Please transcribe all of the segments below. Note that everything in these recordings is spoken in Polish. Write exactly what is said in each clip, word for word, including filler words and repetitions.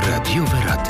Radiowe Rady.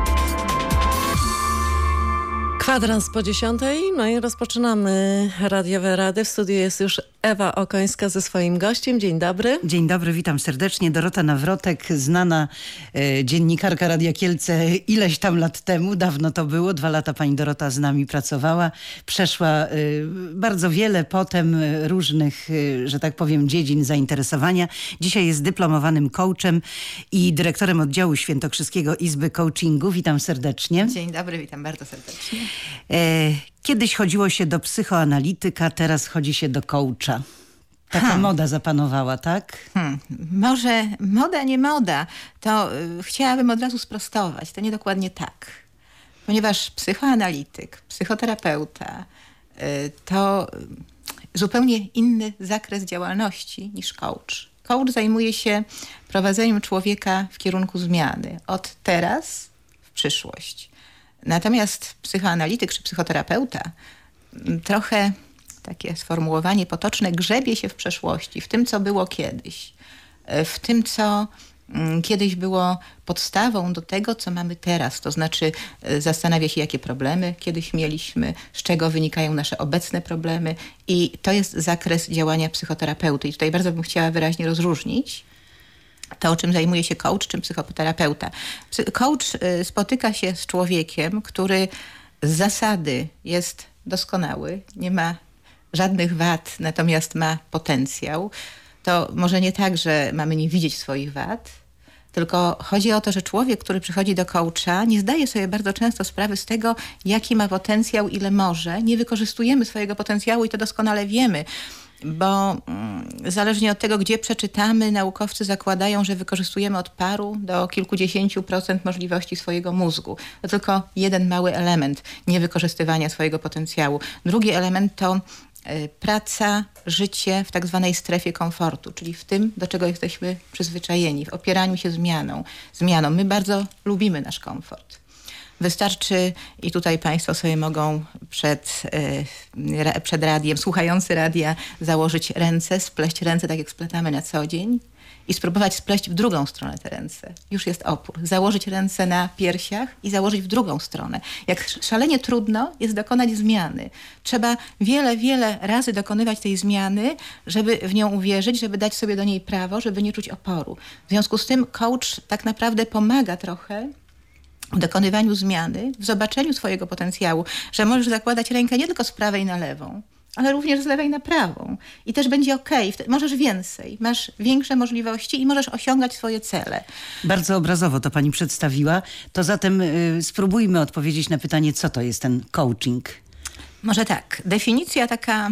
Kwadrans po dziesiątej, no i rozpoczynamy Radiowe Rady. W studiu jest już Ewa Okońska ze swoim gościem. Dzień dobry. Dzień dobry, witam serdecznie. Dorota Nawrotek, znana e, dziennikarka Radia Kielce ileś tam lat temu, dawno to było, dwa lata pani Dorota z nami pracowała. Przeszła e, bardzo wiele potem e, różnych, e, że tak powiem, dziedzin zainteresowania. Dzisiaj jest dyplomowanym coachem i dyrektorem oddziału świętokrzyskiego Izby Coachingu. Witam serdecznie. Dzień dobry, witam bardzo serdecznie. E, kiedyś chodziło się do psychoanalityka, teraz chodzi się do coacha. Taka hmm. moda zapanowała, tak? Hmm. Może moda, nie moda. To y, chciałabym od razu sprostować. To nie dokładnie tak. Ponieważ psychoanalityk, psychoterapeuta y, to zupełnie inny zakres działalności niż coach. Coach zajmuje się prowadzeniem człowieka w kierunku zmiany. Od teraz w przyszłość. Natomiast psychoanalityk czy psychoterapeuta trochę, takie sformułowanie potoczne, grzebie się w przeszłości, w tym, co było kiedyś, w tym, co kiedyś było podstawą do tego, co mamy teraz. To znaczy zastanawia się, jakie problemy kiedyś mieliśmy, z czego wynikają nasze obecne problemy i to jest zakres działania psychoterapeuty. I tutaj bardzo bym chciała wyraźnie rozróżnić to, o czym zajmuje się coach, czym psychoterapeuta. Coach spotyka się z człowiekiem, który z zasady jest doskonały, nie ma żadnych wad, natomiast ma potencjał. To może nie tak, że mamy nie widzieć swoich wad, tylko chodzi o to, że człowiek, który przychodzi do coacha, nie zdaje sobie bardzo często sprawy z tego, jaki ma potencjał, ile może. Nie wykorzystujemy swojego potencjału i to doskonale wiemy. Bo mm, zależnie od tego, gdzie przeczytamy, naukowcy zakładają, że wykorzystujemy od paru do kilkudziesięciu procent możliwości swojego mózgu. To tylko jeden mały element niewykorzystywania swojego potencjału. Drugi element to y, praca, życie w tak zwanej strefie komfortu, czyli w tym, do czego jesteśmy przyzwyczajeni, w opieraniu się zmianą. zmianą. My bardzo lubimy nasz komfort. Wystarczy, i tutaj państwo sobie mogą przed, yy, przed radiem, słuchający radia, założyć ręce, spleść ręce tak jak spletamy na co dzień i spróbować spleść w drugą stronę te ręce. Już jest opór. Założyć ręce na piersiach i założyć w drugą stronę. Jak szalenie trudno jest dokonać zmiany. Trzeba wiele, wiele razy dokonywać tej zmiany, żeby w nią uwierzyć, żeby dać sobie do niej prawo, żeby nie czuć oporu. W związku z tym coach tak naprawdę pomaga trochę w dokonywaniu zmiany, w zobaczeniu swojego potencjału, że możesz zakładać rękę nie tylko z prawej na lewą, ale również z lewej na prawą. I też będzie okej. Okay. Możesz więcej, masz większe możliwości i możesz osiągać swoje cele. Bardzo obrazowo to pani przedstawiła. To zatem y, spróbujmy odpowiedzieć na pytanie, co to jest ten coaching. Może tak. Definicja taka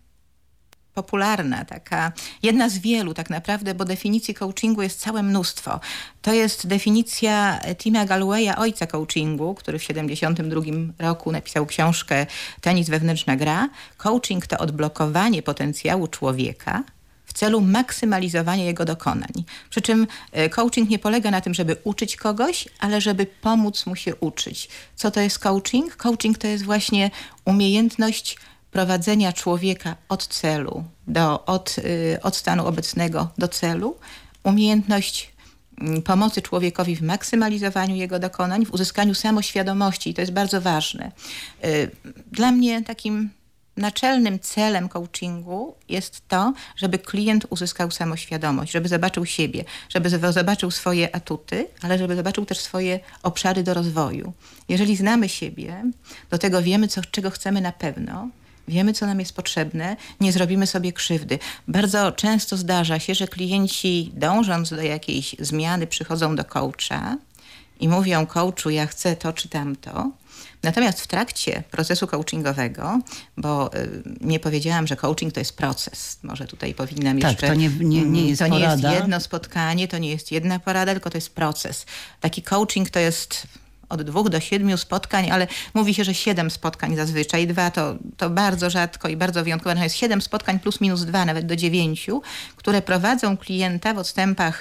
popularna, taka jedna z wielu tak naprawdę, bo definicji coachingu jest całe mnóstwo. To jest definicja Tima Gallowaya, ojca coachingu, który w siedemdziesiątym drugim roku napisał książkę Tenis wewnętrzna gra. Coaching to odblokowanie potencjału człowieka w celu maksymalizowania jego dokonań. Przy czym coaching nie polega na tym, żeby uczyć kogoś, ale żeby pomóc mu się uczyć. Co to jest coaching? Coaching to jest właśnie umiejętność prowadzenia człowieka od celu, do, od, y, od stanu obecnego do celu, umiejętność y, pomocy człowiekowi w maksymalizowaniu jego dokonań, w uzyskaniu samoświadomości i to jest bardzo ważne. Y, dla mnie takim naczelnym celem coachingu jest to, żeby klient uzyskał samoświadomość, żeby zobaczył siebie, żeby zobaczył swoje atuty, ale żeby zobaczył też swoje obszary do rozwoju. Jeżeli znamy siebie, do tego wiemy, co, czego chcemy na pewno, wiemy, co nam jest potrzebne, nie zrobimy sobie krzywdy. Bardzo często zdarza się, że klienci dążąc do jakiejś zmiany przychodzą do coacha i mówią coachu, ja chcę to czy tamto. Natomiast w trakcie procesu coachingowego, bo y, nie powiedziałam, że coaching to jest proces. Może tutaj powinnam tak, jeszcze... to nie, nie, nie jest To nie porada. jest jedno spotkanie, to nie jest jedna porada, tylko to jest proces. Taki coaching to jest od dwóch do siedmiu spotkań, ale mówi się, że siedem spotkań zazwyczaj. Dwa to, to bardzo rzadko i bardzo wyjątkowe. Natomiast siedem spotkań plus minus dwa, nawet do dziewięciu, które prowadzą klienta w odstępach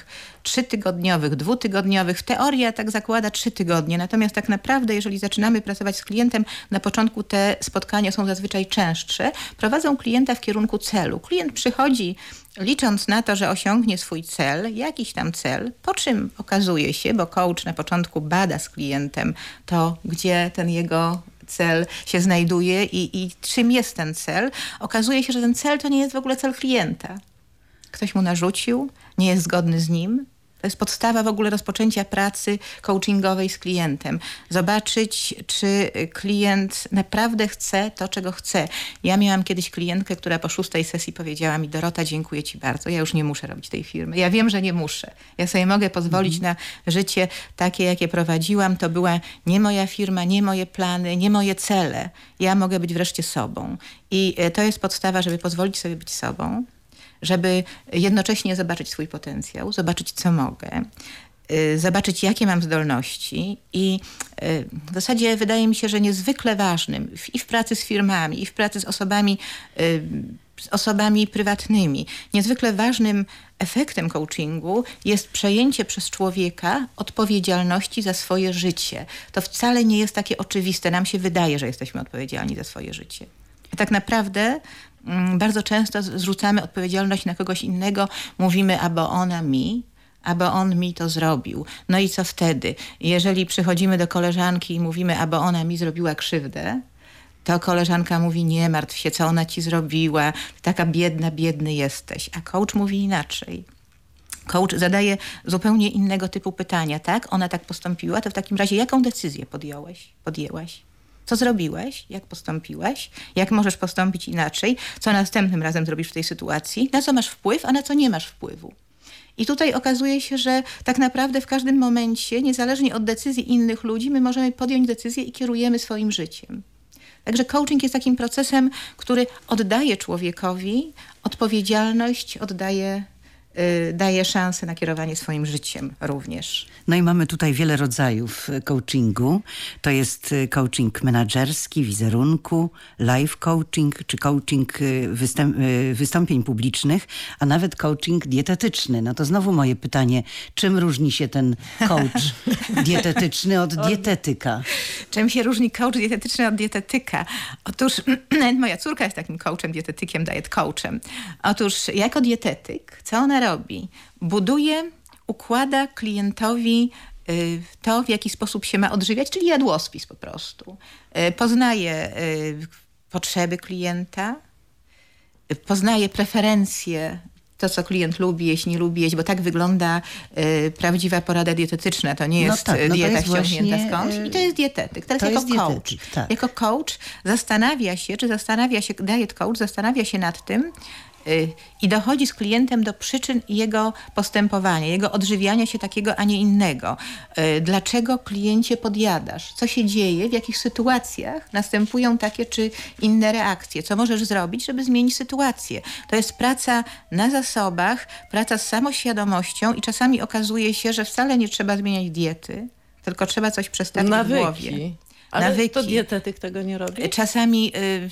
trzytygodniowych, dwutygodniowych. W teorii tak zakłada trzy tygodnie. Natomiast tak naprawdę, jeżeli zaczynamy pracować z klientem, na początku te spotkania są zazwyczaj częstsze. Prowadzą klienta w kierunku celu. Klient przychodzi licząc na to, że osiągnie swój cel, jakiś tam cel, po czym okazuje się, bo coach na początku bada z klientem to, gdzie ten jego cel się znajduje i, i czym jest ten cel, okazuje się, że ten cel to nie jest w ogóle cel klienta. Ktoś mu narzucił, nie jest zgodny z nim. To jest podstawa w ogóle rozpoczęcia pracy coachingowej z klientem. Zobaczyć, czy klient naprawdę chce to, czego chce. Ja miałam kiedyś klientkę, która po szóstej sesji powiedziała mi: Dorota, dziękuję ci bardzo, ja już nie muszę robić tej firmy. Ja wiem, że nie muszę. Ja sobie mogę pozwolić mhm. na życie takie, jakie prowadziłam. To była nie moja firma, nie moje plany, nie moje cele. Ja mogę być wreszcie sobą. I to jest podstawa, żeby pozwolić sobie być sobą, żeby jednocześnie zobaczyć swój potencjał, zobaczyć, co mogę, y, zobaczyć, jakie mam zdolności i y, w zasadzie wydaje mi się, że niezwykle ważnym w, i w pracy z firmami, i w pracy z osobami, y, z osobami prywatnymi, niezwykle ważnym efektem coachingu jest przejęcie przez człowieka odpowiedzialności za swoje życie. To wcale nie jest takie oczywiste. Nam się wydaje, że jesteśmy odpowiedzialni za swoje życie. A tak naprawdę bardzo często zrzucamy odpowiedzialność na kogoś innego, mówimy, albo ona mi, albo on mi to zrobił. No i co wtedy? Jeżeli przychodzimy do koleżanki i mówimy, albo ona mi zrobiła krzywdę, to koleżanka mówi: nie martw się, co ona ci zrobiła, taka biedna, biedny jesteś. A coach mówi inaczej. Coach zadaje zupełnie innego typu pytania, tak? Ona tak postąpiła, to w takim razie jaką decyzję podjąłeś, podjęłaś? Co zrobiłeś? Jak postąpiłeś? Jak możesz postąpić inaczej? Co następnym razem zrobisz w tej sytuacji? Na co masz wpływ, a na co nie masz wpływu? I tutaj okazuje się, że tak naprawdę w każdym momencie, niezależnie od decyzji innych ludzi, my możemy podjąć decyzję i kierujemy swoim życiem. Także coaching jest takim procesem, który oddaje człowiekowi odpowiedzialność, oddaje daje szansę na kierowanie swoim życiem również. No i mamy tutaj wiele rodzajów coachingu. To jest coaching menadżerski, wizerunku, life coaching, czy coaching występ, wystąpień publicznych, a nawet coaching dietetyczny. No to znowu moje pytanie, czym różni się ten coach dietetyczny od dietetyka? Czym się różni coach dietetyczny od dietetyka? Otóż moja córka jest takim coachem, dietetykiem, diet coachem. Otóż jako dietetyk, co ona robi? Buduje, układa klientowi y, to, w jaki sposób się ma odżywiać, czyli jadłospis po prostu. Y, poznaje y, potrzeby klienta, y, poznaje preferencje, to co klient lubi jeść, nie lubi jeść, bo tak wygląda y, prawdziwa porada dietetyczna. To nie jest no tak, no dieta ściągnięta właśnie, skądś. I to jest dietetyk. Teraz to jako coach. Dietetyk, tak. Jako coach zastanawia się, czy zastanawia się, diet coach zastanawia się nad tym, i dochodzi z klientem do przyczyn jego postępowania, jego odżywiania się takiego, a nie innego. Dlaczego kliencie podjadasz? Co się dzieje? W jakich sytuacjach następują takie czy inne reakcje? Co możesz zrobić, żeby zmienić sytuację? To jest praca na zasobach, praca z samoświadomością i czasami okazuje się, że wcale nie trzeba zmieniać diety, tylko trzeba coś przestawić Nawyki. w głowie. Ale Nawyki. To dietetyk tego nie robi? Czasami... Y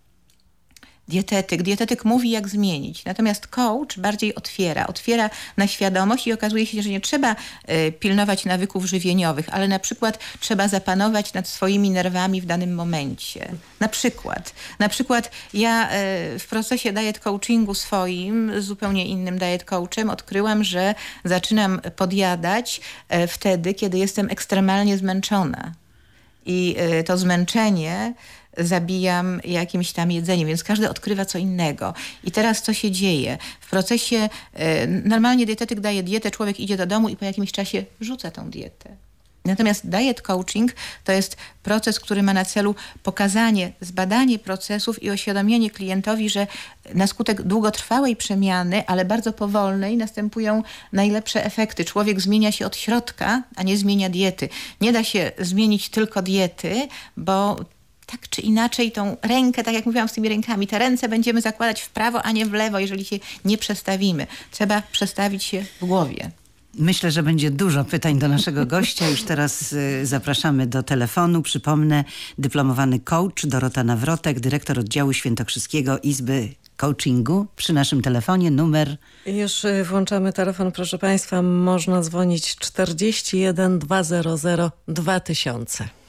Dietetyk. Dietetyk mówi, jak zmienić. Natomiast coach bardziej otwiera. Otwiera na świadomość i okazuje się, że nie trzeba y, pilnować nawyków żywieniowych, ale na przykład trzeba zapanować nad swoimi nerwami w danym momencie. Na przykład. Na przykład ja y, w procesie diet coachingu swoim, z zupełnie innym diet coachem, odkryłam, że zaczynam podjadać y, wtedy, kiedy jestem ekstremalnie zmęczona. I y, to zmęczenie zabijam jakimś tam jedzeniem, więc każdy odkrywa co innego. I teraz co się dzieje? W procesie, y, normalnie dietetyk daje dietę, człowiek idzie do domu i po jakimś czasie rzuca tą dietę. Natomiast diet coaching to jest proces, który ma na celu pokazanie, zbadanie procesów i oświadomienie klientowi, że na skutek długotrwałej przemiany, ale bardzo powolnej, następują najlepsze efekty. Człowiek zmienia się od środka, a nie zmienia diety. Nie da się zmienić tylko diety, bo tak czy inaczej tą rękę, tak jak mówiłam z tymi rękami, te ręce będziemy zakładać w prawo, a nie w lewo, jeżeli się nie przestawimy. Trzeba przestawić się w głowie. Myślę, że będzie dużo pytań do naszego gościa. Już teraz y, zapraszamy do telefonu. Przypomnę, dyplomowany coach Dorota Nawrotek, dyrektor oddziału świętokrzyskiego Izby coachingu przy naszym telefonie numer. Już włączamy telefon, proszę Państwa. Można dzwonić czterdzieści jeden dwa zero zero dwa tysiące.